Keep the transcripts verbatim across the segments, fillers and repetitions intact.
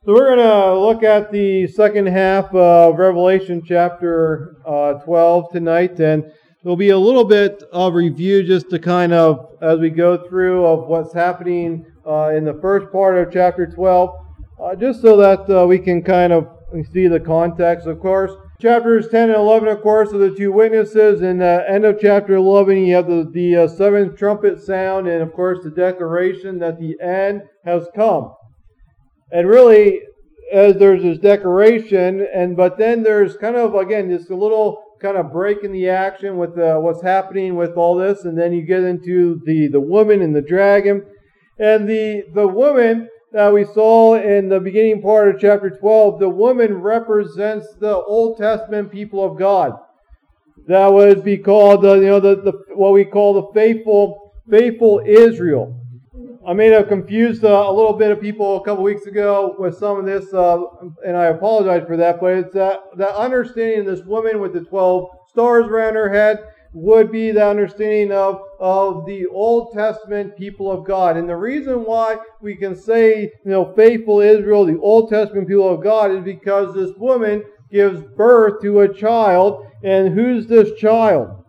So we're going to look at the second half of Revelation chapter uh, twelve tonight, and there'll be a little bit of review just to kind of, as we go through, of what's happening uh, in the first part of chapter twelve, uh, just so that uh, we can kind of see the context. Of course, chapters ten and eleven, of course, are the two witnesses. In the end of chapter eleven, you have the, the uh, seventh trumpet sound, and of course the declaration that the end has come. And really, as there's this declaration, and but then there's kind of, again, just a little kind of break in the action with uh, what's happening with all this, and then you get into the, the woman and the dragon. And the, the woman that we saw in the beginning part of chapter twelve, the woman represents the Old Testament people of God. That would be called, uh, you know, the, the what we call the faithful, faithful Israel. I may have confused uh, a little bit of people a couple weeks ago with some of this, uh, and I apologize for that, but it's that, that understanding of this woman with the twelve stars around her head would be the understanding of, of the Old Testament people of God. And the reason why we can say, you know, faithful Israel, the Old Testament people of God, is because this woman gives birth to a child. And who's this child?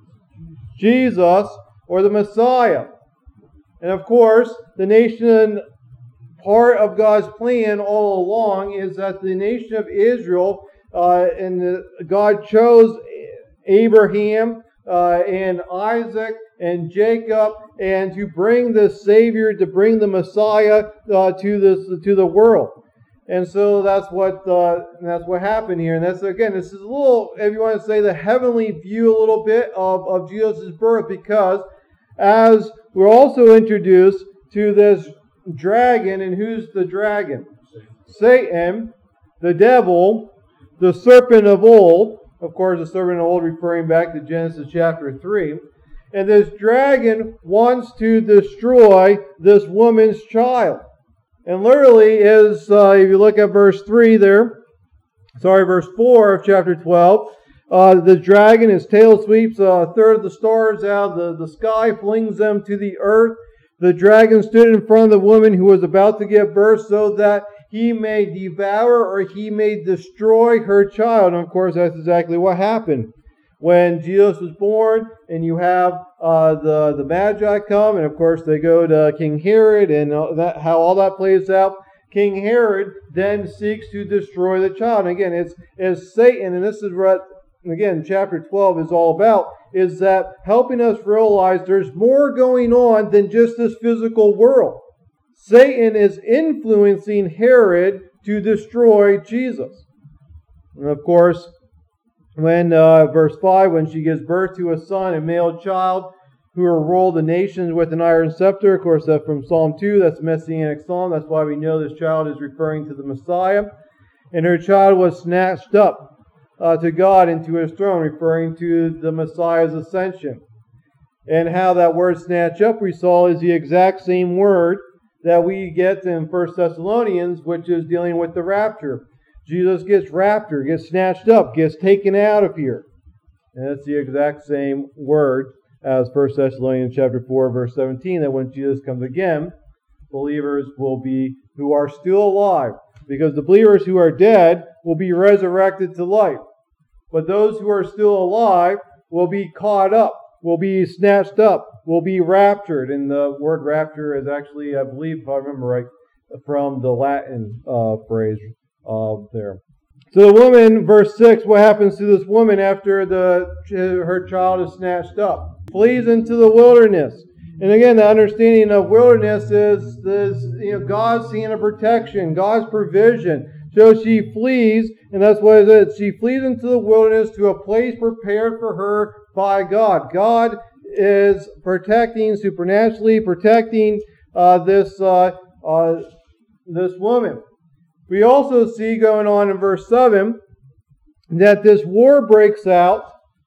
Jesus, or the Messiah. And of course, the nation, part of God's plan all along is that the nation of Israel, uh, and the, God chose Abraham uh, and Isaac and Jacob, and to bring the Savior, to bring the Messiah uh, to this to the world. And so that's what uh, that's what happened here. And that's, again, this is a little, if you want to say, the heavenly view a little bit of, of Jesus' birth, because as we're also introduced to this dragon, and who's the dragon? Satan, the devil, the serpent of old. Of course, the serpent of old referring back to Genesis chapter three. And this dragon wants to destroy this woman's child. And literally is, uh, if you look at verse three there, sorry, verse four of chapter twelve, Uh, the dragon, his tail sweeps a third of the stars out of the, the sky, flings them to the earth. The dragon stood in front of the woman who was about to give birth so that he may devour or he may destroy her child. And of course, that's exactly what happened. When Jesus was born, and you have uh, the, the Magi come, and of course they go to King Herod, and uh, that, how all that plays out. King Herod then seeks to destroy the child. And again, it's, it's Satan, and this is what, again, chapter twelve is all about, is that helping us realize there's more going on than just this physical world. Satan is influencing Herod to destroy Jesus. And of course, when, uh, verse five, when she gives birth to a son, a male child, who will rule the nations with an iron scepter. Of course, that's from Psalm two, that's a Messianic psalm. That's why we know this child is referring to the Messiah. And her child was snatched up Uh, to God and to His throne, referring to the Messiah's ascension. And how that word snatch up, we saw, is the exact same word that we get in First Thessalonians, which is dealing with the rapture. Jesus gets raptured, gets snatched up, gets taken out of here. And it's the exact same word as First Thessalonians chapter four, verse seventeen, that when Jesus comes again, believers will be, who are still alive, because the believers who are dead will be resurrected to life. But those who are still alive will be caught up, will be snatched up, will be raptured. And the word rapture is actually, I believe, if I remember right, from the Latin uh, phrase uh, there. So the woman, verse six, what happens to this woman after the her child is snatched up? Flees into the wilderness. And again, the understanding of wilderness is, is you know, God's hand of protection, God's provision. So she flees, and that's what it is. She flees into the wilderness to a place prepared for her by God. God is protecting, supernaturally protecting uh, this uh, uh, this woman. We also see going on in verse seven that this war breaks out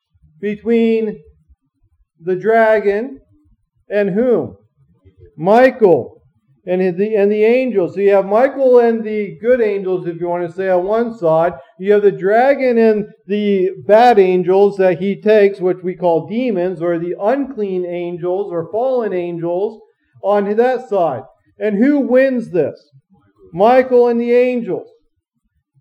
between the dragon and whom? Michael. And the, and the angels. So you have Michael and the good angels, if you want to say, on one side. You have the dragon and the bad angels that he takes, which we call demons, or the unclean angels, or fallen angels, on that side. And who wins this? Michael and the angels.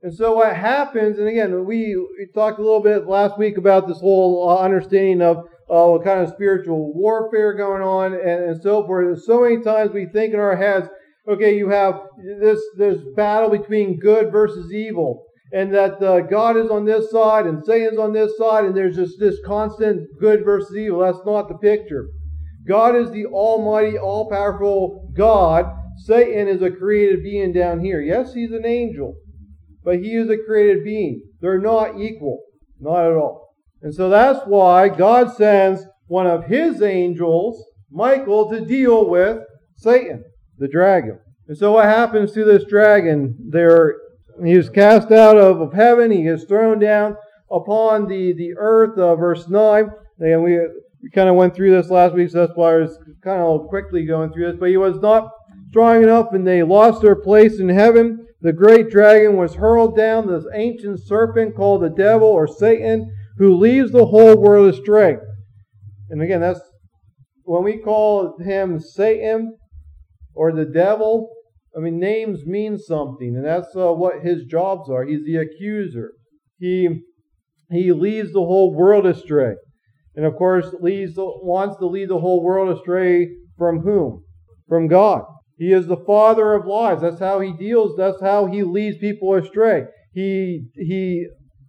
And so what happens, and again, we, we talked a little bit last week about this whole uh, understanding of uh, what kind of spiritual warfare going on and, and so forth. And so many times we think in our heads, okay, you have this, this battle between good versus evil, and that uh, God is on this side and Satan's on this side, and there's just this constant good versus evil. That's not the picture. God is the almighty, all-powerful God. Satan is a created being down here. Yes, he's an angel, but he is a created being. They're not equal. Not at all. And so that's why God sends one of his angels, Michael, to deal with Satan, the dragon. And so what happens to this dragon? There, he is cast out of, of heaven. He is thrown down upon the, the earth, uh, verse nine. And we, we kind of went through this last week, so that's why I was kind of quickly going through this. But he was not strong enough, and they lost their place in heaven. The great dragon was hurled down, this ancient serpent called the devil or Satan, who leads the whole world astray. And again, that's when we call him Satan or the devil. I mean, names mean something, and that's uh, what his jobs are. He's the accuser. He he leads the whole world astray, and of course, leads the, wants to lead the whole world astray from whom? From God. He is the father of lies. That's how he deals. That's how he leads people astray. He he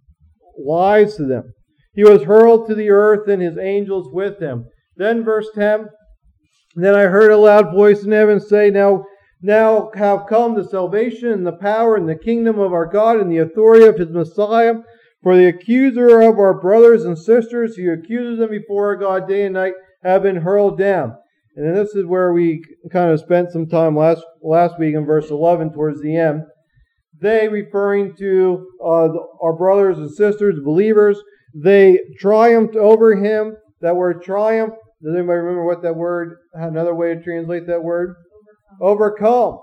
lies to them. He was hurled to the earth, and his angels with him. Then verse ten, then I heard a loud voice in heaven say, Now, now have come the salvation and the power and the kingdom of our God and the authority of his Messiah. For the accuser of our brothers and sisters, who accuses them before our God day and night, have been hurled down. And then this is where we kind of spent some time last last week in verse eleven towards the end. They, referring to uh, our brothers and sisters, believers, they triumphed over him. That word triumph, does anybody remember what that word, another way to translate that word? Overcome. Overcome.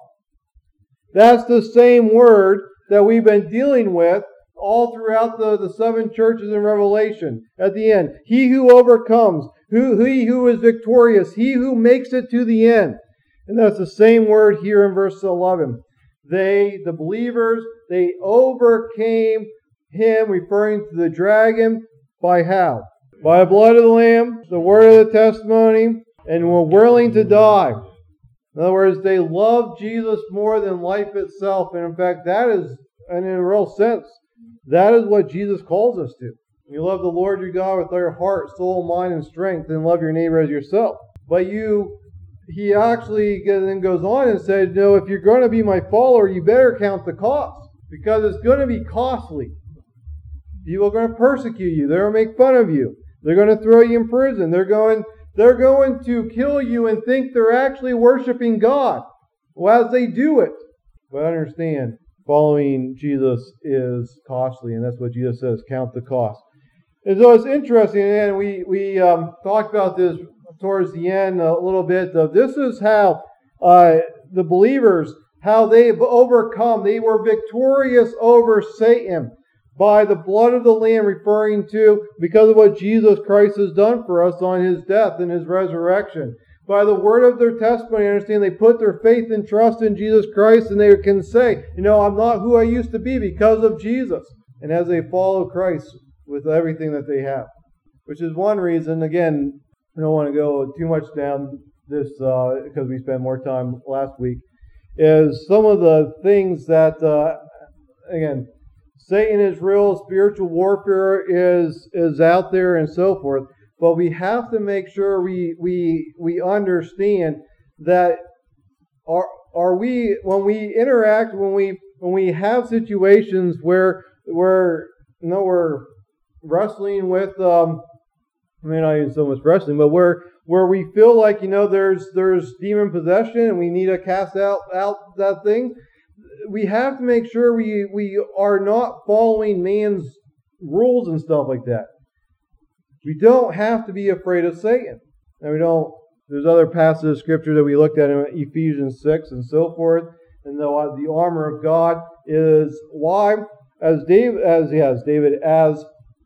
That's the same word that we've been dealing with all throughout the, the seven churches in Revelation. At the end, he who overcomes, who, he who is victorious, he who makes it to the end. And that's the same word here in verse eleven. They, the believers, they overcame him, referring to the dragon, by how? By the blood of the Lamb, the word of the testimony, and were willing to die. In other words, they loved Jesus more than life itself. And in fact, that is, and in a real sense, that is what Jesus calls us to. You love the Lord your God with all your heart, soul, mind, and strength, and love your neighbor as yourself. But you, he actually then goes on and said, no, if you're going to be my follower, you better count the cost, because it's going to be costly. People are going to persecute you. They're going to make fun of you. They're going to throw you in prison. They're going, they're going to kill you and think they're actually worshiping God. Well, as they do it. But understand, following Jesus is costly, and that's what Jesus says, count the cost. And so it's interesting, and we, we um, talked about this towards the end a little bit. Of this is how uh, the believers, how they've overcome. They were victorious over Satan by the blood of the Lamb, referring to because of what Jesus Christ has done for us on his death and his resurrection. By the word of their testimony, understand, they put their faith and trust in Jesus Christ, and they can say, you know, I'm not who I used to be because of Jesus. And as they follow Christ with everything that they have. Which is one reason, again, I don't want to go too much down this uh, because we spent more time last week, is some of the things that, uh, again, Satan is real, spiritual warfare is is out there and so forth, but we have to make sure we we we understand that are are we when we interact, when we when we have situations where where you know we're wrestling with um I mean not even so much wrestling, but where where we feel like you know there's there's demon possession and we need to cast out out that thing. We have to make sure we, we are not following man's rules and stuff like that. We don't have to be afraid of Satan. And we don't, there's other passages of Scripture that we looked at in Ephesians six and so forth. And the, uh, the armor of God is why, as David, as, yeah, as David, as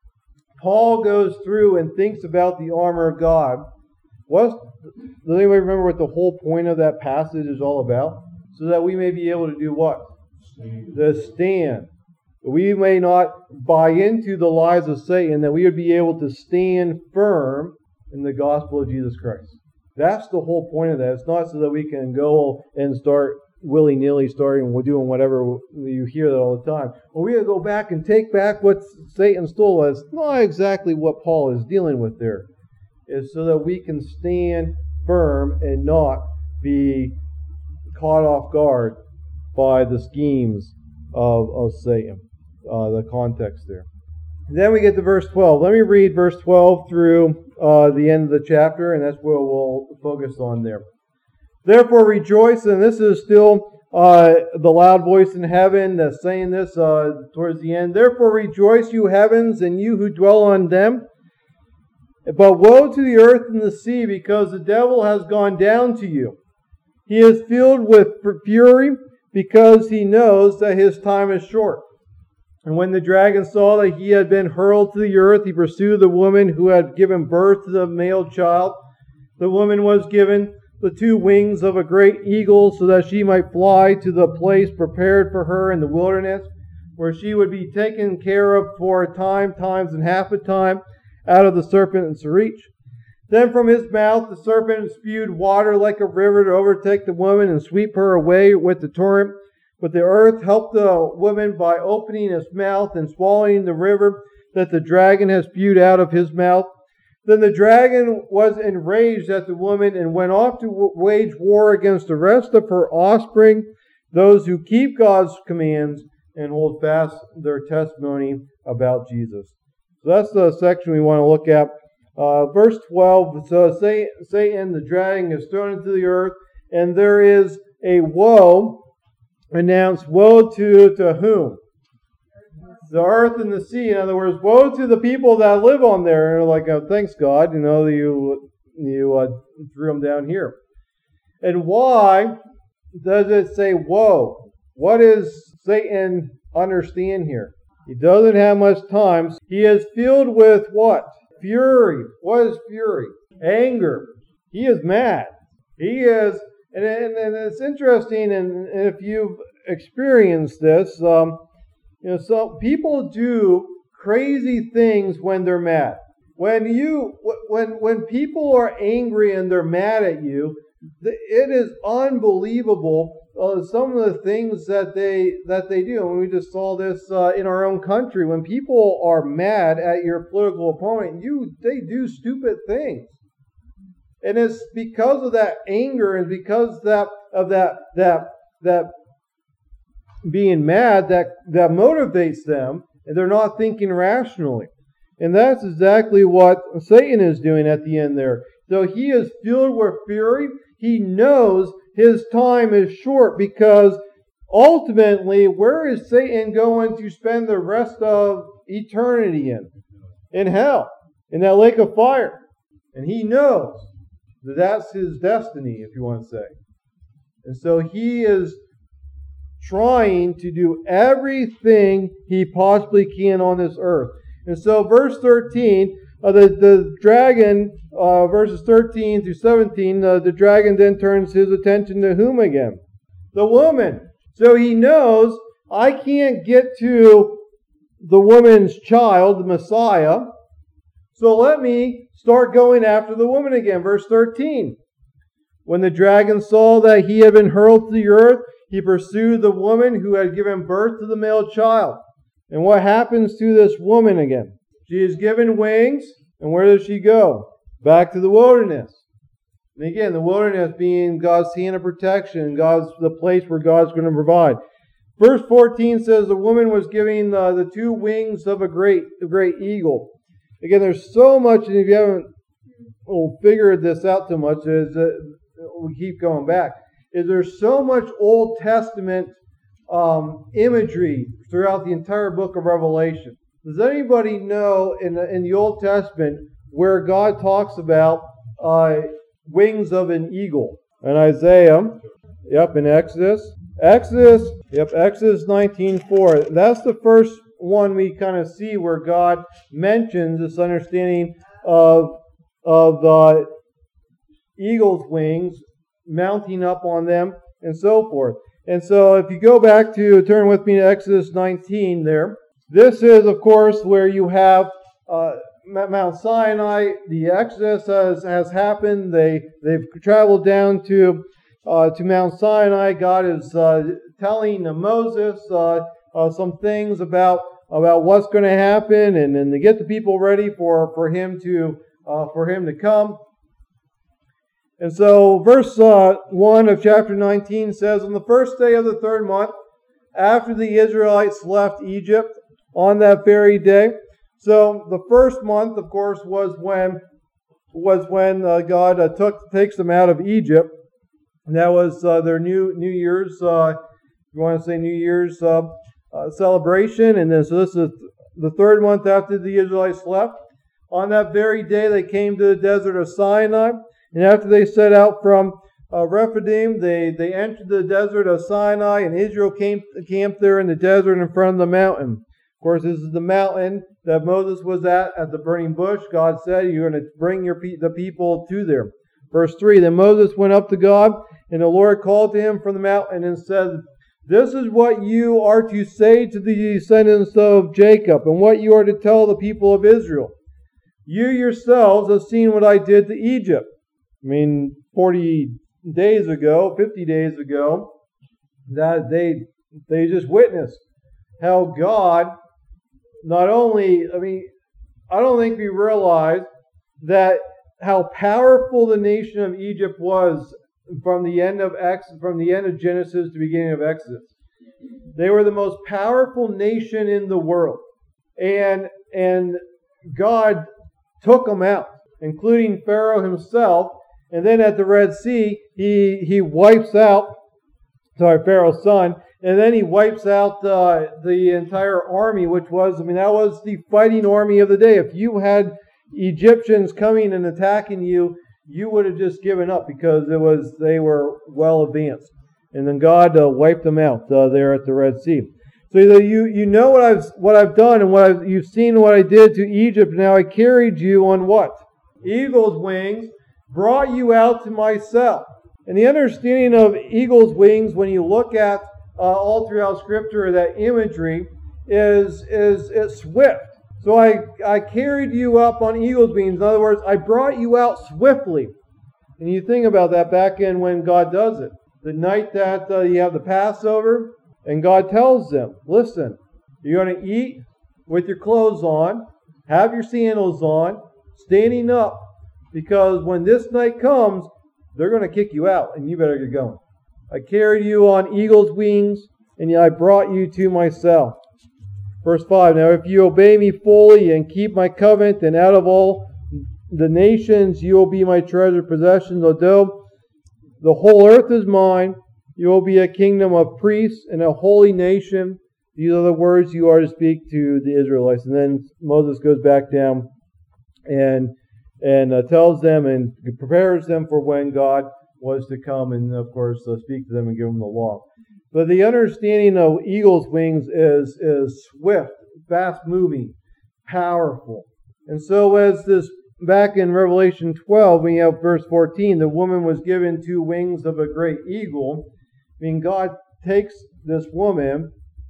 Paul goes through and thinks about the armor of God, what, does anybody remember what the whole point of that passage is all about? So that we may be able to do what? To stand. we may not buy into the lies of Satan, that we would be able to stand firm in the gospel of Jesus Christ. That's the whole point of that. It's not so that we can go and start willy-nilly starting doing whatever. You hear that all the time. Well, we got to go back and take back what Satan stole. That's not exactly what Paul is dealing with there. It's so that we can stand firm and not be caught off guard by the schemes of, of Satan. Uh, the context there. And then we get to verse twelve. Let me read verse twelve through uh, the end of the chapter, and that's where we'll focus on there. Therefore rejoice, and this is still uh, the loud voice in heaven that's saying this uh, towards the end. Therefore rejoice, you heavens, and you who dwell on them. But woe to the earth and the sea, because the devil has gone down to you. He is filled with fury, because he knows that his time is short. And when the dragon saw that he had been hurled to the earth, he pursued the woman who had given birth to the male child. The woman was given the two wings of a great eagle, so that she might fly to the place prepared for her in the wilderness, where she would be taken care of for a time, times and half a time, out of the serpent's reach. Then from his mouth the serpent spewed water like a river to overtake the woman and sweep her away with the torrent. But the earth helped the woman by opening its mouth and swallowing the river that the dragon has spewed out of his mouth. Then the dragon was enraged at the woman and went off to wage war against the rest of her offspring, those who keep God's commands and hold fast their testimony about Jesus. So that's the section we want to look at. Uh, verse twelve, so Satan, the dragon, is thrown into the earth, and there is a woe announced. Woe to, to whom? The earth and the sea. In other words, woe to the people that live on there. And like, oh, thanks God, you know, you, you uh, threw them down here. And why does it say woe? What does Satan understand here? He doesn't have much time. He is filled with what? Fury. What is fury? Anger. He is mad. He is, and, and, and it's interesting, and, and if you've experienced this, um, you know, so people do crazy things when they're mad. When you, when when people are angry and they're mad at you, it is unbelievable. Uh, some of the things that they that they do, and we just saw this uh, in our own country. When people are mad at your political opponent, you they do stupid things, and it's because of that anger and because that of that that that being mad that that motivates them, and they're not thinking rationally. And that's exactly what Satan is doing at the end there. So he is filled with fury. He knows his time is short, because ultimately, where is Satan going to spend the rest of eternity in? In hell, in that lake of fire. And he knows that that's his destiny, if you want to say. And so he is trying to do everything he possibly can on this earth. And so verse thirteen, uh, the, the dragon, uh, verses thirteen through seventeen, uh, the dragon then turns his attention to whom again? The woman. So he knows, I can't get to the woman's child, the Messiah, so let me start going after the woman again. Verse thirteen. When the dragon saw that he had been hurled to the earth, he pursued the woman who had given birth to the male child. And what happens to this woman again? She is given wings, and where does she go? Back to the wilderness. And again, the wilderness being God's hand of protection, God's the place where God's going to provide. Verse fourteen says the woman was given uh, the two wings of a great, a great eagle. Again, there's so much, and if you haven't well, figured this out too much, is that we keep going back. Is there's so much Old Testament um, imagery throughout the entire book of Revelation. Does anybody know in the, in the Old Testament where God talks about uh, wings of an eagle? In Isaiah, yep, in Exodus. Exodus, yep, Exodus nineteen four. That's the first one we kind of see where God mentions this understanding of, of the eagle's wings, mounting up on them, and so forth. And so if you go back to, turn with me to Exodus nineteen there. This is, of course, where you have uh, Mount Sinai. The Exodus has, has happened. They, they've traveled down to, uh, to Mount Sinai. God is uh, telling Moses uh, uh, some things about, about what's going to happen, and, and to get the people ready for, for him to uh, for him to come. And so verse uh, one of chapter nineteen says, on the first day of the third month, after the Israelites left Egypt, on that very day. So the first month, of course, was when was when uh, God uh, took takes them out of Egypt. And that was uh, their new New Year's, uh, you want to say New Year's uh, uh, celebration. And then so this is the third month after the Israelites left. On that very day, they came to the desert of Sinai. And after they set out from uh, Rephidim, they, they entered the desert of Sinai, and Israel came camped there in the desert in front of the mountain. Of course, this is the mountain that Moses was at, at the burning bush. God said, you're going to bring your pe- the people to there. Verse three, then Moses went up to God, and the Lord called to him from the mountain and said, this is what you are to say to the descendants of Jacob, and what you are to tell the people of Israel. You yourselves have seen what I did to Egypt. I mean, forty days ago, fifty days ago, that they they just witnessed how God not only, I mean, I don't think we realize that how powerful the nation of Egypt was from the end of Ex, from the end of Genesis to the beginning of Exodus. They were the most powerful nation in the world, and and God took them out, including Pharaoh himself. And then at the Red Sea, he he wipes out, sorry, Pharaoh's son, and then he wipes out uh, the entire army, which was, I mean, that was the fighting army of the day. If you had Egyptians coming and attacking you, you would have just given up because it was they were well advanced. And then God uh, wiped them out uh, there at the Red Sea. So you you know what I've what I've done, and what I've, you've seen what I did to Egypt. Now I carried you on what? Eagle's wings, brought you out to myself. And the understanding of eagle's wings, when you look at uh, all throughout Scripture, that imagery is is is swift. So I I carried you up on eagle's wings. In other words, I brought you out swiftly. And you think about that back in when God does it. The night that uh, you have the Passover, and God tells them, listen, you're going to eat with your clothes on, have your sandals on, standing up, because when this night comes, they're going to kick you out, and you better get going. I carried you on eagle's wings, and I brought you to myself. Verse five, now if you obey me fully and keep my covenant, then out of all the nations you will be my treasured possession. Although the whole earth is mine, you will be a kingdom of priests and a holy nation. These are the words you are to speak to the Israelites. And then Moses goes back down and and uh, tells them and prepares them for when God was to come and, of course, uh, speak to them and give them the law. But the understanding of eagle's wings is, is swift, fast-moving, powerful. And so as this, back in Revelation twelve, we have verse fourteen, the woman was given two wings of a great eagle. I mean, God takes this woman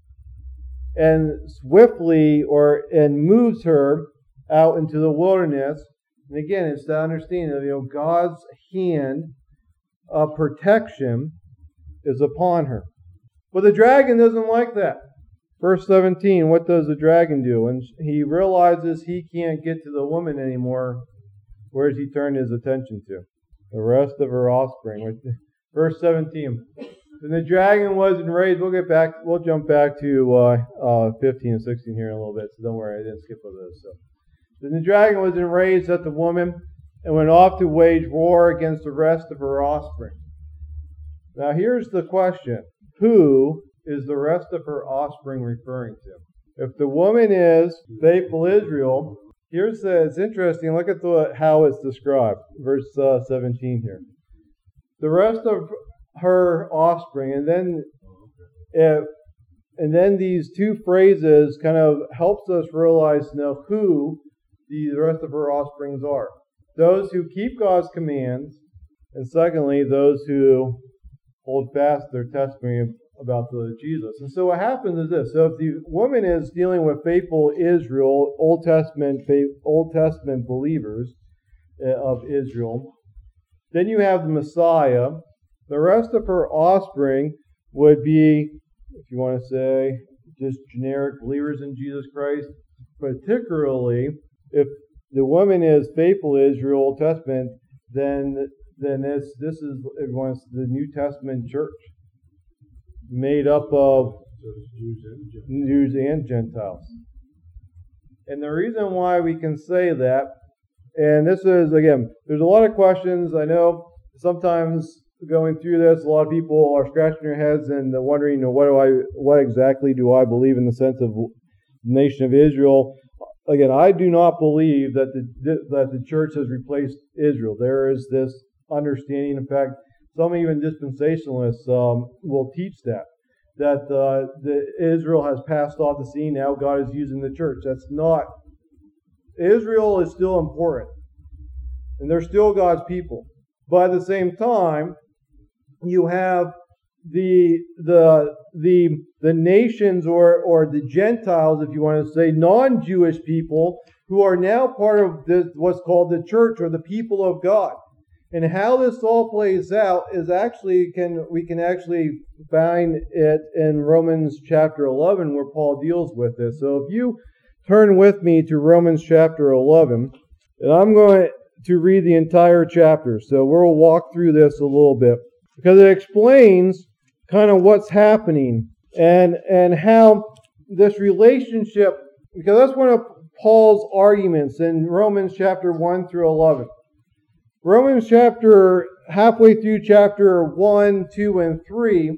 and swiftly or and moves her out into the wilderness. And again, it's the understanding of, you know, God's hand of protection is upon her. But the dragon doesn't like that. Verse seventeen, what does the dragon do? When he realizes he can't get to the woman anymore, where does he turn his attention to? The rest of her offspring. Verse seventeen. And the dragon was enraged. We'll get back. We'll jump back to uh, uh, fifteen and sixteen here in a little bit. So don't worry, I didn't skip over those. So. Then the dragon was enraged at the woman and went off to wage war against the rest of her offspring. Now here's the question: who is the rest of her offspring referring to? If the woman is faithful Israel, here's the, it's interesting. Look at the how it's described. Verse uh, seventeen here. The rest of her offspring, and then if, and then these two phrases kind of helps us realize now who the rest of her offsprings are. Those who keep God's commands, and secondly, those who hold fast their testimony about the Jesus. And so what happens is this. So if the woman is dealing with faithful Israel, Old Testament faith, Old Testament believers of Israel, then you have the Messiah. The rest of her offspring would be, if you want to say, just generic believers in Jesus Christ. Particularly, if the woman is faithful Israel, Old Testament, then then this this is if you want to, the New Testament church, made up of Jews and Gentiles. And the reason why we can say that, and this is, again, there's a lot of questions. I know sometimes going through this, a lot of people are scratching their heads and wondering, you know, what do I, what exactly do I believe in the sense of the nation of Israel? Again, I do not believe that the that the church has replaced Israel. There is this understanding. In fact, some even dispensationalists um, will teach that that uh, the Israel has passed off the scene. Now God is using the church. That's not. Israel is still important, and they're still God's people. But at the same time, you have the the the the nations or or the Gentiles, if you want to say, non-Jewish people who are now part of this, what's called the church or the people of God. And how this all plays out is actually can we can actually find it in Romans chapter eleven, where Paul deals with this. So if you turn with me to Romans chapter eleven, and I'm going to read the entire chapter. So we'll walk through this a little bit because it explains kind of what's happening and and how this relationship, because that's one of Paul's arguments in Romans chapter one through eleven. Romans chapter, halfway through chapter one, two, and three,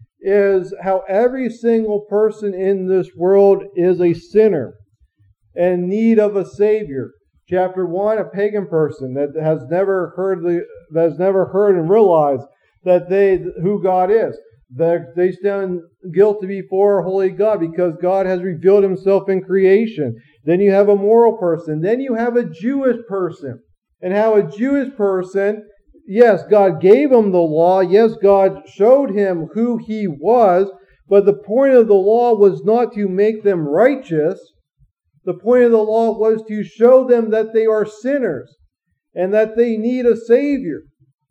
is how every single person in this world is a sinner and in need of a Savior. Chapter one, a pagan person that has never heard the that has never heard and realized that they who God is. That they stand guilty before holy God because God has revealed Himself in creation. Then you have a moral person. Then you have a Jewish person. And how a Jewish person, yes, God gave him the law. Yes, God showed him who He was. But the point of the law was not to make them righteous. The point of the law was to show them that they are sinners and that they need a Savior.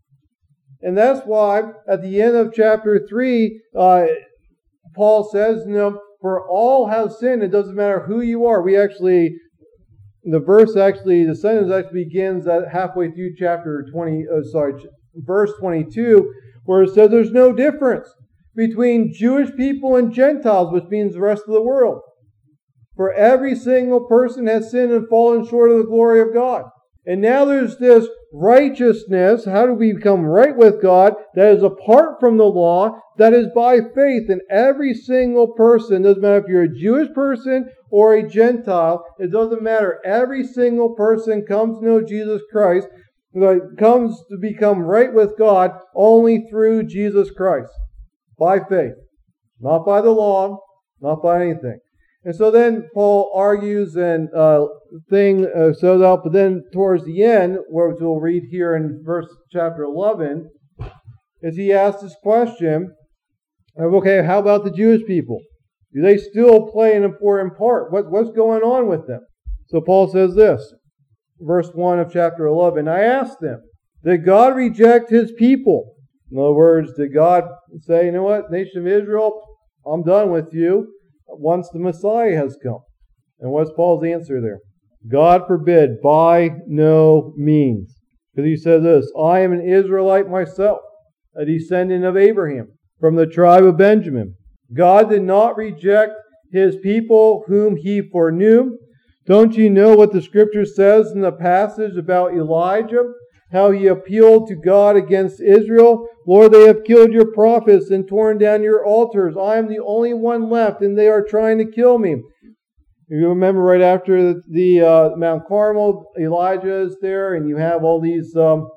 And that's why at the end of chapter three, uh, Paul says, you know, for all have sinned. It doesn't matter who you are. We actually, the verse actually, the sentence actually begins at halfway through chapter twenty, uh, sorry, verse twenty-two, where it says there's no difference between Jewish people and Gentiles, which means the rest of the world. For every single person has sinned and fallen short of the glory of God. And now there's this righteousness. How do we become right with God? That is apart from the law, that is by faith. And every single person, doesn't matter if you're a Jewish person or a Gentile, it doesn't matter. Every single person comes to know Jesus Christ, comes to become right with God only through Jesus Christ. By faith. Not by the law, not by anything. And so then Paul argues and uh, thing uh, shows out, but then towards the end, which we'll read here in verse chapter eleven, is he asks this question of, okay, how about the Jewish people? Do they still play an important part? What, what's going on with them? So Paul says this, verse one of chapter eleven, I asked them, did God reject His people? In other words, did God say, you know what, nation of Israel, I'm done with you once the Messiah has come? And what's Paul's answer there? God forbid, by no means. Because he says this, I am an Israelite myself, a descendant of Abraham, from the tribe of Benjamin. God did not reject His people whom He foreknew. Don't you know what the Scripture says in the passage about Elijah? How he appealed to God against Israel. Lord, they have killed your prophets and torn down your altars. I am the only one left, and they are trying to kill me. You remember right after the, the uh, Mount Carmel, Elijah is there, and you have all these, um,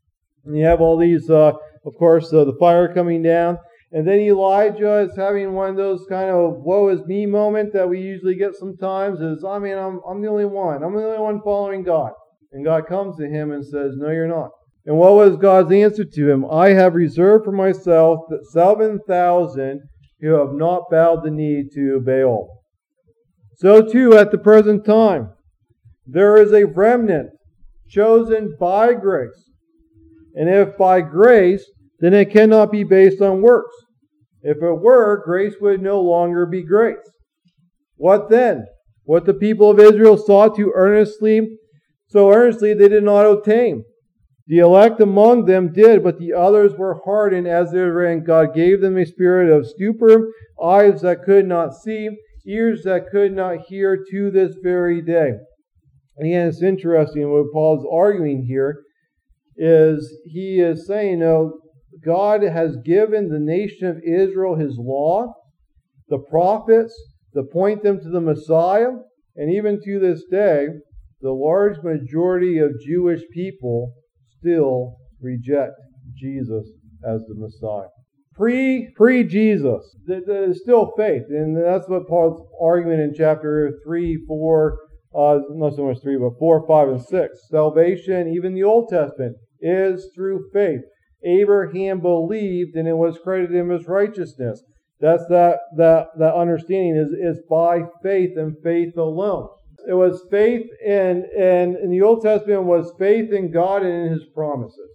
you have all these, uh, of course, uh, the fire coming down. And then Elijah is having one of those kind of woe is me moment that we usually get sometimes. Is I mean, I'm I'm the only one. I'm the only one following God. And God comes to him and says, no, you're not. And what was God's answer to him? I have reserved for myself seven thousand who have not bowed the knee to Baal. So too at the present time, there is a remnant chosen by grace. And if by grace, then it cannot be based on works. If it were, grace would no longer be grace. What then? What the people of Israel sought to earnestly, so earnestly they did not obtain. The elect among them did, but the others were hardened as they ran. God gave them a spirit of stupor, eyes that could not see, ears that could not hear to this very day. And again, it's interesting what Paul's arguing here is he is saying, you know, God has given the nation of Israel His law, the prophets, to point them to the Messiah, and even to this day, the large majority of Jewish people still reject Jesus as the Messiah. Pre, pre-Jesus, there's still faith. And that's what Paul's arguing in chapter three, four, uh, not so much three, but four, five, and six. Salvation, even the Old Testament, is through faith. Abraham believed and it was credited him as righteousness. That's that, that, that understanding is, is by faith and faith alone. It was faith in, in, in the Old Testament was faith in God and in His promises.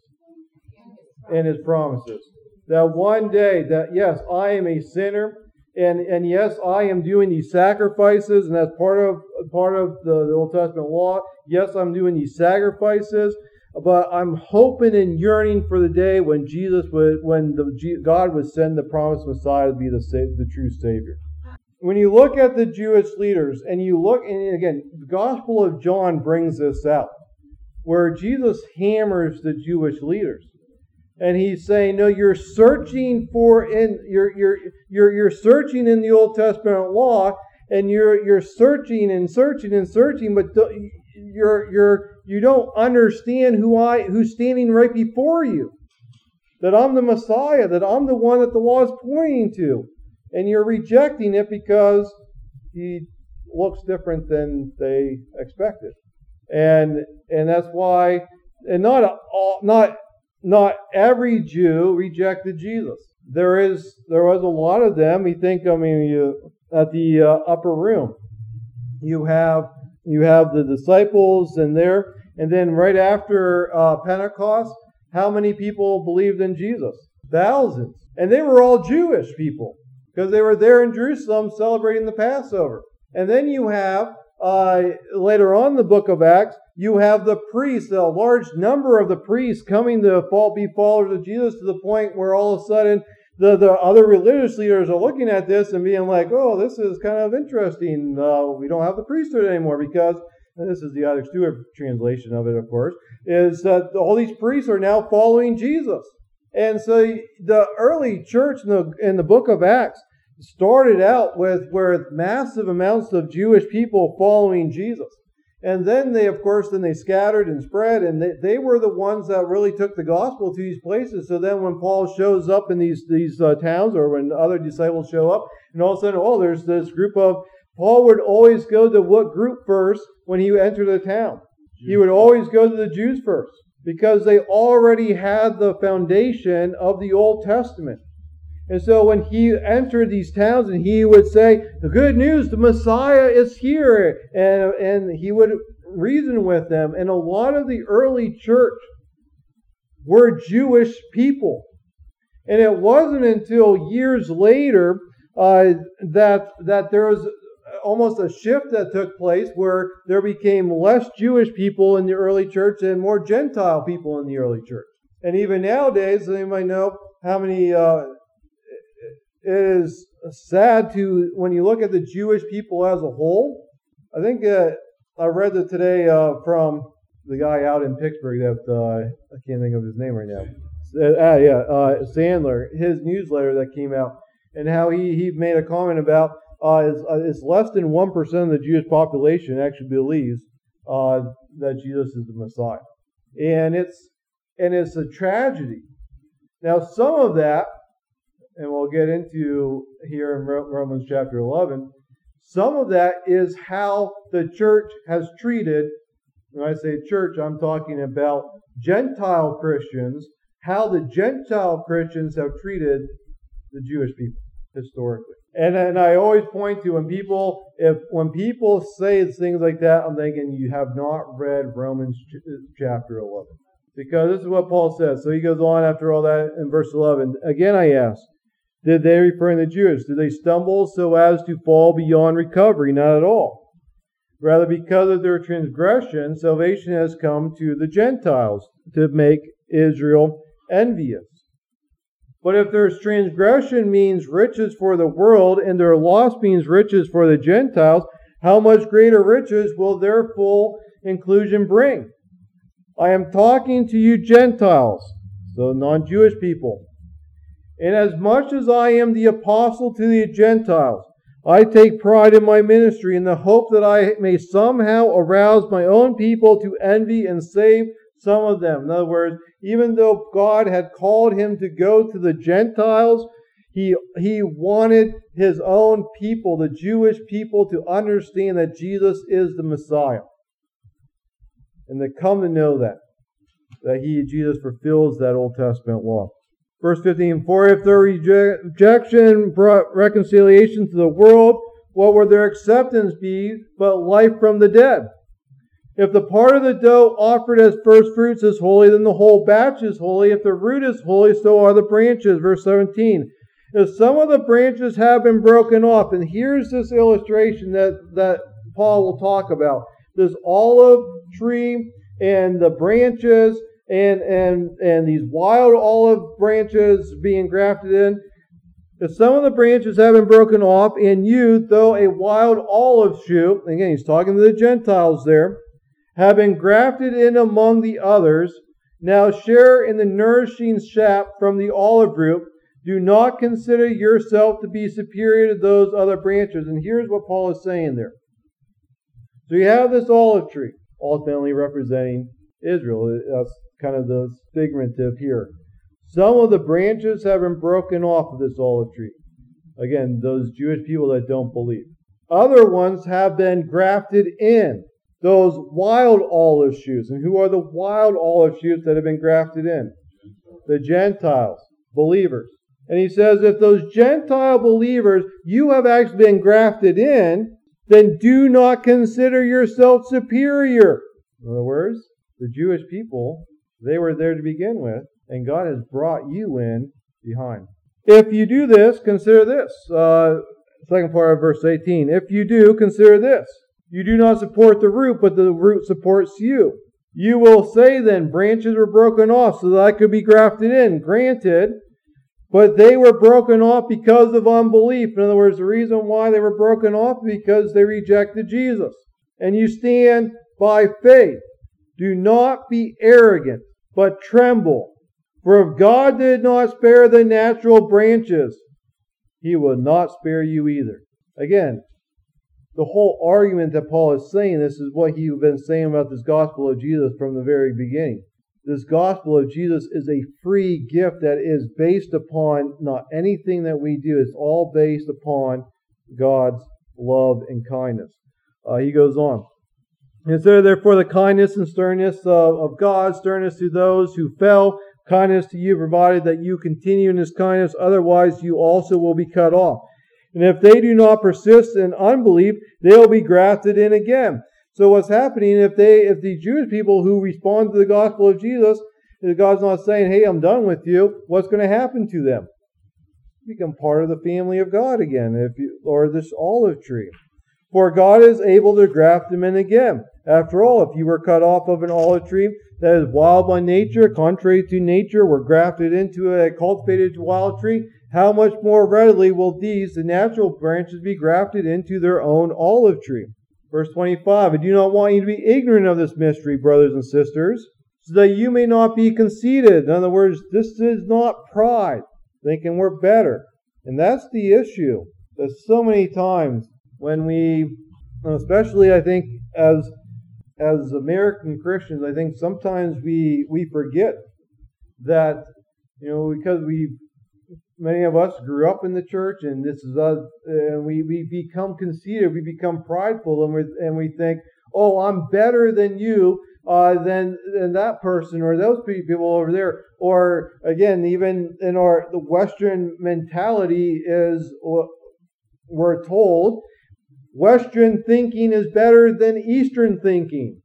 In His promises. That one day, that yes, I am a sinner, and, and yes, I am doing these sacrifices, and that's part of part of the, the Old Testament law. Yes, I'm doing these sacrifices, but I'm hoping and yearning for the day when Jesus would, when the God would send the promised Messiah to be the the true Savior. When you look at the Jewish leaders, and you look, and again, the Gospel of John brings this out, where Jesus hammers the Jewish leaders. And he's saying, no, you're searching for in you're you're you're you're searching in the Old Testament law, and you're you're searching and searching and searching, but you're you're you don't understand who I who's standing right before you. That I'm the Messiah, that I'm the one that the law is pointing to. And you're rejecting it because He looks different than they expected. And and that's why and not all not Not every Jew rejected Jesus. There is, there was a lot of them. You think, I mean, you, at the uh, upper room, you have you have the disciples and there, and then right after uh, Pentecost, how many people believed in Jesus? Thousands, and they were all Jewish people because they were there in Jerusalem celebrating the Passover. And then you have uh, later on in the book of Acts. You have the priests, a large number of the priests coming to fall, be followers of Jesus to the point where all of a sudden the, the other religious leaders are looking at this and being like, oh, this is kind of interesting. Uh, we don't have the priesthood anymore because, and this is the Alex Stewart translation of it, of course, is that all these priests are now following Jesus. And so the early church in the, in the book of Acts started out with where massive amounts of Jewish people following Jesus. And then they, of course, then they scattered and spread, and they, they were the ones that really took the gospel to these places. So then when Paul shows up in these, these uh, towns, or when other disciples show up, and all of a sudden, oh, there's this group of, Paul would always go to what group first when he entered a town? He would always go to the Jews first, because they already had the foundation of the Old Testament. And so when he entered these towns and he would say, the good news, the Messiah is here. And, and he would reason with them. And a lot of the early church were Jewish people. And it wasn't until years later uh, that, that there was almost a shift that took place where there became less Jewish people in the early church and more Gentile people in the early church. And even nowadays, anybody know how many... Uh, It is sad to, when you look at the Jewish people as a whole, I think uh, I read that today uh, from the guy out in Pittsburgh that, uh, I can't think of his name right now. Uh, yeah, uh, Sandler, his newsletter that came out, and how he, he made a comment about uh, it's, uh, it's less than one percent of the Jewish population actually believes uh, that Jesus is the Messiah. And it's, and it's a tragedy. Now, some of that, and we'll get into here in Romans chapter eleven, some of that is how the church has treated, when I say church, I'm talking about Gentile Christians, how the Gentile Christians have treated the Jewish people. historically. And and I always point to when people if when people say things like that, I'm thinking you have not read Romans ch- chapter eleven. Because this is what Paul says. So he goes on after all that in verse eleven. Again I ask, did they, referring to the Jews, did they stumble so as to fall beyond recovery? Not at all. Rather, because of their transgression, salvation has come to the Gentiles to make Israel envious. But if their transgression means riches for the world and their loss means riches for the Gentiles, how much greater riches will their full inclusion bring? I am talking to you Gentiles, so non-Jewish people. Inasmuch as I am the apostle to the Gentiles, I take pride in my ministry in the hope that I may somehow arouse my own people to envy and save some of them. In other words, even though God had called him to go to the Gentiles, he, he wanted his own people, the Jewish people, to understand that Jesus is the Messiah. And to come to know that, that he, Jesus, fulfills that Old Testament law. Verse fifteen, for if their rejection brought reconciliation to the world, what would their acceptance be but life from the dead? If the part of the dough offered as first fruits is holy, then the whole batch is holy. If the root is holy, so are the branches. Verse seventeen, if some of the branches have been broken off, and here's this illustration that, that Paul will talk about. This olive tree and the branches and, and, and these wild olive branches being grafted in. If some of the branches have been broken off, and you, though a wild olive shoot, again, he's talking to the Gentiles there, have been grafted in among the others, now share in the nourishing sap from the olive root. Do not consider yourself to be superior to those other branches. And here's what Paul is saying there. So you have this olive tree, ultimately representing Israel. That's kind of the figurative here. Some of the branches have been broken off of this olive tree. Again, those Jewish people that don't believe. Other ones have been grafted in. Those wild olive shoots. And who are the wild olive shoots that have been grafted in? The Gentiles, believers. And he says, if those Gentile believers, you have actually been grafted in, then do not consider yourself superior. In other words, the Jewish people, they were there to begin with, and God has brought you in behind. If you do this, consider this. Uh, second part of verse eighteen. If you do, consider this. You do not support the root, but the root supports you. You will say then, branches were broken off so that I could be grafted in. Granted, but they were broken off because of unbelief. In other words, the reason why they were broken off is because they rejected Jesus. And you stand by faith. Do not be arrogant, but tremble. For if God did not spare the natural branches, he will not spare you either. Again, the whole argument that Paul is saying, this is what he's been saying about this gospel of Jesus from the very beginning. This gospel of Jesus is a free gift that is based upon not anything that we do. It's all based upon God's love and kindness. Uh, he goes on. Consider therefore the kindness and sternness of, of God, sternness to those who fell, kindness to you, provided that you continue in His kindness, otherwise you also will be cut off. And if they do not persist in unbelief, they will be grafted in again. So what's happening if they, if the Jewish people who respond to the gospel of Jesus, if God's not saying, hey, I'm done with you, what's going to happen to them? Become part of the family of God again, if you, or this olive tree. For God is able to graft them in again. After all, if you were cut off of an olive tree that is wild by nature, contrary to nature, were grafted into a cultivated wild tree, how much more readily will these, the natural branches, be grafted into their own olive tree? Verse twenty-five, I do not want you to be ignorant of this mystery, brothers and sisters, so that you may not be conceited. In other words, this is not pride, thinking we're better. And that's the issue. There's so many times when we, especially I think as as American Christians, I think sometimes we we forget that, you know, because we many of us grew up in the church, and this is us, and we, we become conceited, we become prideful, and we and we think, oh, I'm better than you. uh, than, than that person or those people over there. Or again, even in our the Western mentality is, we're told, Western thinking is better than Eastern thinking.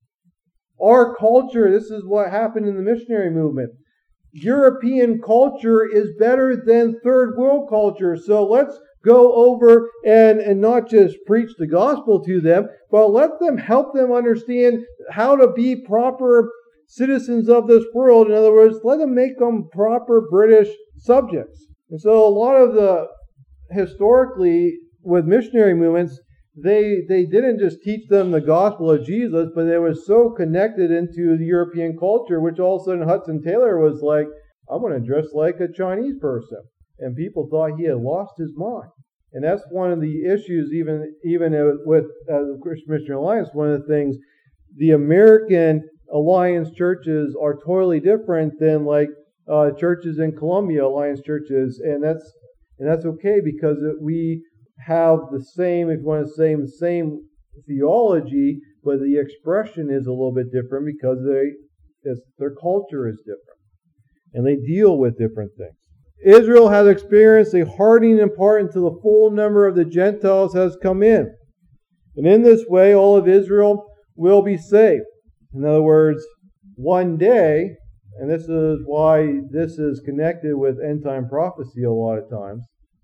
Our culture, this is what happened in the missionary movement. European culture is better than third world culture. So let's go over and, and not just preach the gospel to them, but let them help them understand how to be proper citizens of this world. In other words, let them make them proper British subjects. And so a lot of the, historically, with missionary movements, They they didn't just teach them the gospel of Jesus, but they were so connected into the European culture, which all of a sudden Hudson Taylor was like, I'm going to dress like a Chinese person. And people thought he had lost his mind. And that's one of the issues, even, even with uh, the Christian Missionary Alliance, one of the things, the American Alliance churches are totally different than like uh, churches in Columbia, Alliance churches. And that's, and that's okay because it, we have the same, if you want to say, the same theology, but the expression is a little bit different because they, it's, their culture is different. And they deal with different things. Israel has experienced a hardening in part until the full number of the Gentiles has come in. And in this way, all of Israel will be saved. In other words, one day, and this is why this is connected with end time prophecy a lot of times,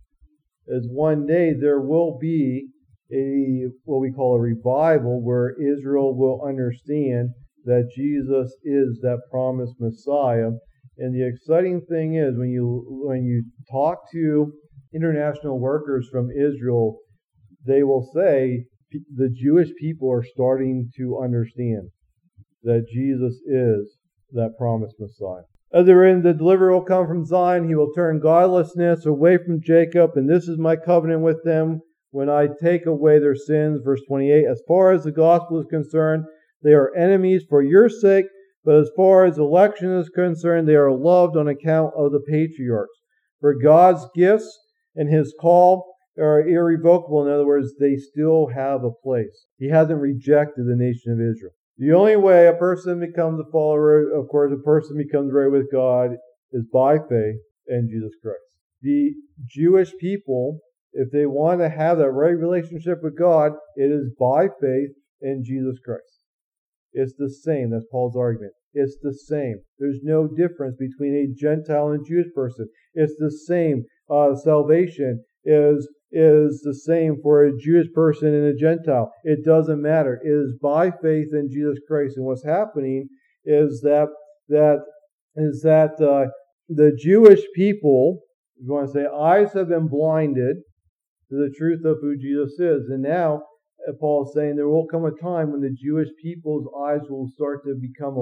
is one day there will be a what we call a revival where Israel will understand that Jesus is that promised Messiah. And the exciting thing is when you when you talk to international workers from Israel, they will say the Jewish people are starting to understand that Jesus is that promised Messiah. As they written, the deliverer will come from Zion. He will turn godlessness away from Jacob. And this is my covenant with them when I take away their sins. Verse twenty-eight, as far as the gospel is concerned, they are enemies for your sake. But as far as election is concerned, they are loved on account of the patriarchs. For God's gifts and His call are irrevocable. In other words, they still have a place. He hasn't rejected the nation of Israel. The only way a person becomes a follower, of course, a person becomes right with God, is by faith in Jesus Christ. The Jewish people, if they want to have that right relationship with God, it is by faith in Jesus Christ. It's the same. That's Paul's argument. It's the same. There's no difference between a Gentile and a Jewish person. It's the same. Uh, salvation is is the same for a Jewish person and a Gentile. It doesn't matter. It is by faith in Jesus Christ. And what's happening is that that is that uh, the Jewish people, if you want to say, eyes have been blinded to the truth of who Jesus is. And now Paul's saying there will come a time when the Jewish people's eyes will start to become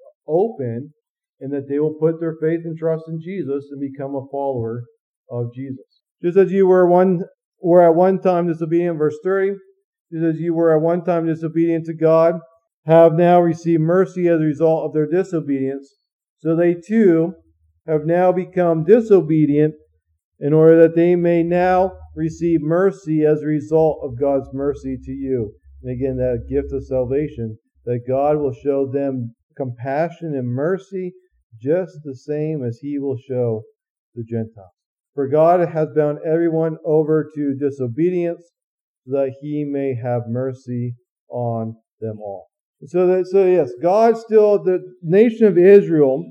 open, and that they will put their faith and trust in Jesus and become a follower of Jesus. Just as you were one were at one time disobedient, verse thirty, just as you were at one time disobedient to God, have now received mercy as a result of their disobedience, so they too have now become disobedient in order that they may now receive mercy as a result of God's mercy to you. And again, that gift of salvation, that God will show them compassion and mercy just the same as He will show the Gentiles. For God has bound everyone over to disobedience, so that He may have mercy on them all. So that, so yes, God still, the nation of Israel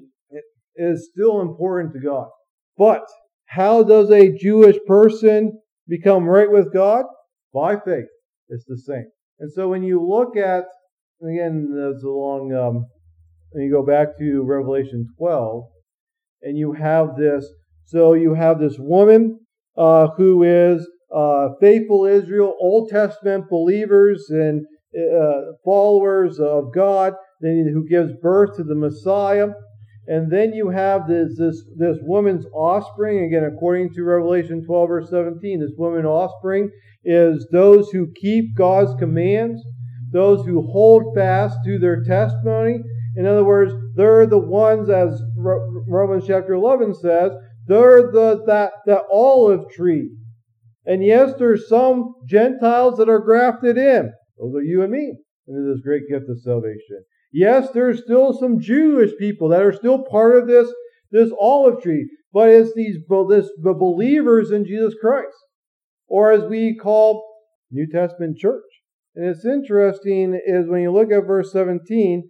is still important to God. But how does a Jewish person become right with God? By faith. It's the same. And so when you look at, again, there's a long, um, when you go back to Revelation twelve, and you have this, so you have this woman uh, who is uh, faithful Israel, Old Testament believers and uh, followers of God, then who gives birth to the Messiah. And then you have this, this, this woman's offspring, again, according to Revelation twelve, verse seventeen, this woman's offspring is those who keep God's commands, those who hold fast to their testimony. In other words, they're the ones, as Romans chapter eleven says, they're the that, that olive tree. And yes, there's some Gentiles that are grafted in. Those are you and me into this great gift of salvation. Yes, there's still some Jewish people that are still part of this, this olive tree, but it's these this, the believers in Jesus Christ, or as we call New Testament church. And it's interesting is when you look at verse seventeen,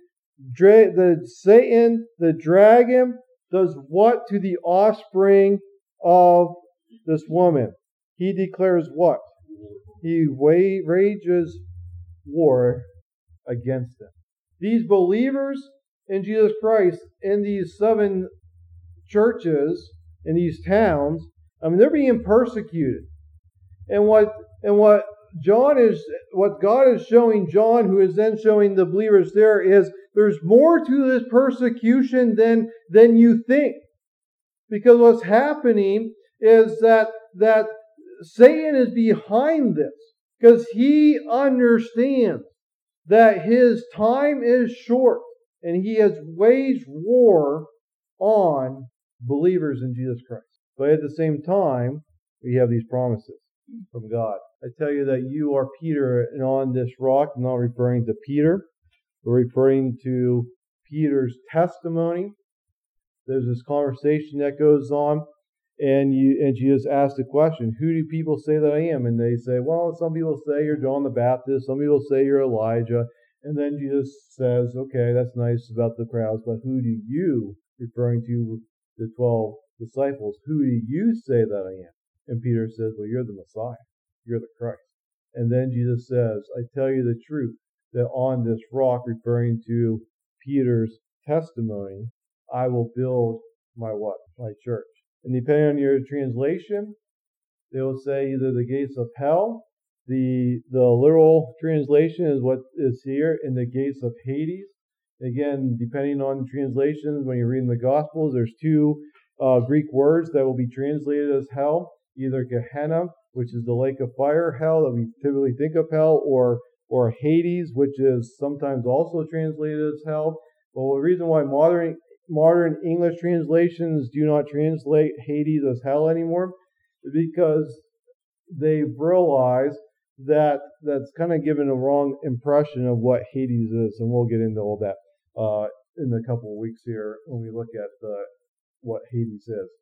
the Satan, the dragon, does what to the offspring of this woman? He declares what? He wages war against them. These believers in Jesus Christ in these seven churches, in these towns, I mean, they're being persecuted. And what and what John is, what God is showing John, who is then showing the believers there, is there's more to this persecution than than you think. Because what's happening is that that Satan is behind this, because he understands that his time is short, and he has waged war on believers in Jesus Christ. But at the same time, we have these promises from God. I tell you that you are Peter, and on this rock, I'm not referring to Peter, we're referring to Peter's testimony. There's this conversation that goes on, and you and Jesus asks the question, who do people say that I am? And they say, well, some people say you're John the Baptist, some people say you're Elijah. And then Jesus says, okay, that's nice about the crowds, but who do you, referring to the twelve disciples, who do you say that I am? And Peter says, well, you're the Messiah. You're the Christ. And then Jesus says, I tell you the truth, that on this rock, referring to Peter's testimony, I will build my what? My church. And depending on your translation, they will say either the gates of hell. The the literal translation is what is here, in the gates of Hades. Again, depending on translations, when you're reading the Gospels, there's two uh, Greek words that will be translated as hell. Either Gehenna, which is the lake of fire, hell, that we typically think of hell, or or Hades, which is sometimes also translated as hell. But the reason why modern modern English translations do not translate Hades as hell anymore is because they've realized that that's kind of given a wrong impression of what Hades is, and we'll get into all that uh, in a couple of weeks here when we look at uh, what Hades is.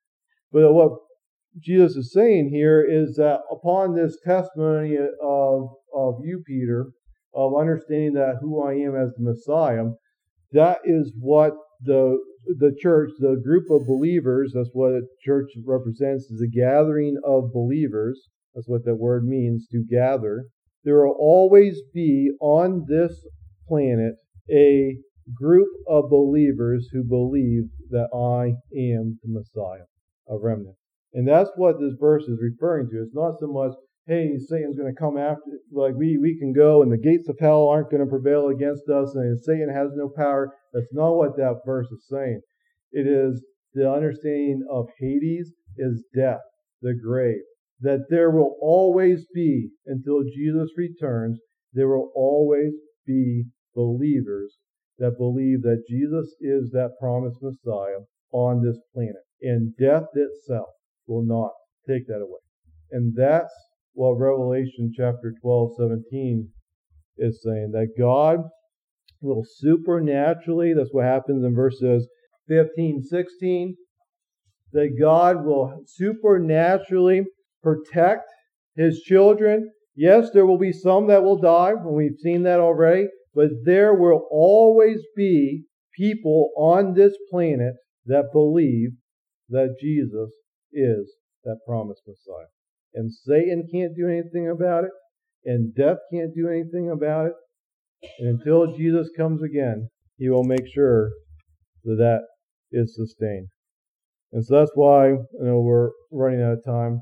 But what Jesus is saying here is that upon this testimony of of you, Peter, of understanding that who I am as the Messiah, that is what the the church, the group of believers, that's what a church represents, is a gathering of believers. That's what that word means, to gather. There will always be on this planet a group of believers who believe that I am the Messiah, a remnant. And that's what this verse is referring to. It's not so much, hey, Satan's going to come after, like we, we can go and the gates of hell aren't going to prevail against us and Satan has no power. That's not what that verse is saying. It is the understanding of Hades is death, the grave. That there will always be, until Jesus returns, there will always be believers that believe that Jesus is that promised Messiah on this planet. And death itself will not take that away. And that's what Revelation chapter twelve, seventeen is saying, that God will supernaturally, that's what happens in verses fifteen, sixteen, that God will supernaturally protect his children. Yes, there will be some that will die, and we've seen that already, but there will always be people on this planet that believe that Jesus is that promised Messiah. And Satan can't do anything about it, and death can't do anything about it. And until Jesus comes again, he will make sure that that is sustained. And so that's why, you know, we're running out of time.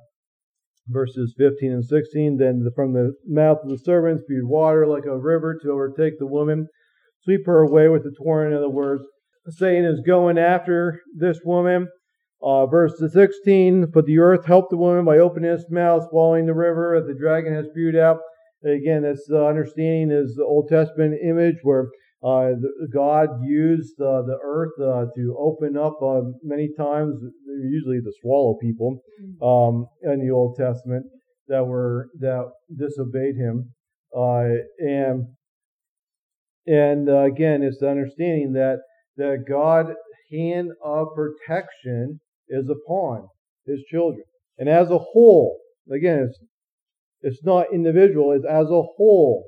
Verses fifteen and sixteen, then from the mouth of the serpent spewed water like a river to overtake the woman, sweep her away with the torrent. In other words, Satan is going after this woman. Uh, verse sixteen, but the earth helped the woman by opening its mouth, swallowing the river that the dragon has spewed out. Again, this uh, understanding is the Old Testament image where uh, God used uh, the earth uh, to open up uh, many times, usually to swallow people um, in the Old Testament that were that disobeyed Him, uh, and And uh, again, it's the understanding that the God hand of protection is upon His children. And as a whole, again, it's, it's not individual, it's as a whole,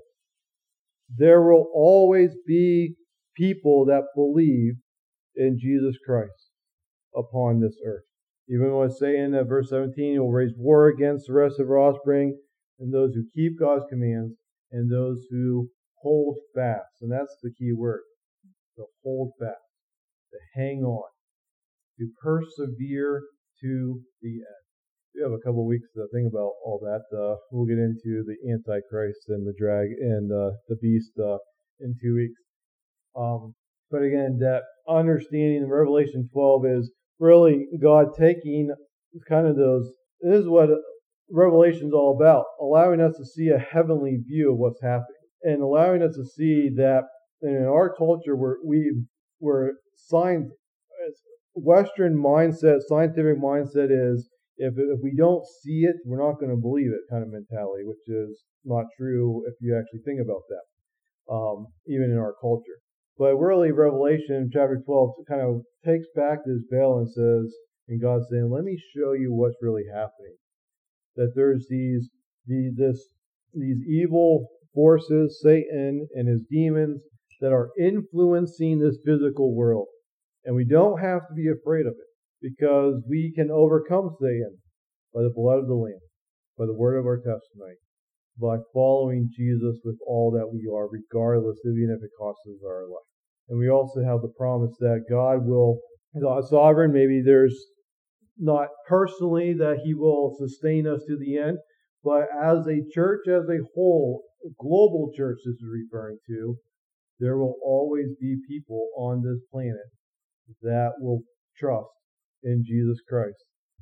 there will always be people that believe in Jesus Christ upon this earth. Even when it's saying in verse seventeen, He will raise war against the rest of our offspring, and those who keep God's commands, and those who hold fast. And that's the key word, to hold fast, to hang on, to persevere to the end. We have a couple of weeks to think about all that. Uh, we'll get into the Antichrist and the drag and uh, the beast uh, in two weeks. Um, but again, that understanding in Revelation twelve is really God taking kind of those, this is what Revelation is all about, allowing us to see a heavenly view of what's happening, and allowing us to see that in our culture where we where science, Western mindset, scientific mindset is if if we don't see it, we're not going to believe it kind of mentality, which is not true if you actually think about that, um, even in our culture. But really, Revelation chapter twelve kind of takes back this veil and says, and God's saying, let me show you what's really happening. That there's these, these, this, these evil forces, Satan and his demons, that are influencing this physical world. And we don't have to be afraid of it, because we can overcome Satan by the blood of the Lamb, by the word of our testimony, by following Jesus with all that we are, regardless, even if it costs us our life. And we also have the promise that God will, God's sovereign. Maybe there's not personally that He will sustain us to the end, but as a church, as a whole, global church this is referring to, there will always be people on this planet that will trust in Jesus Christ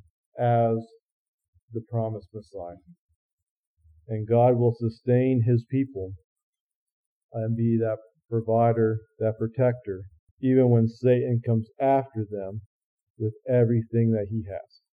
as the promised Messiah. And God will sustain His people and be that provider, that protector, even when Satan comes after them with everything that he has.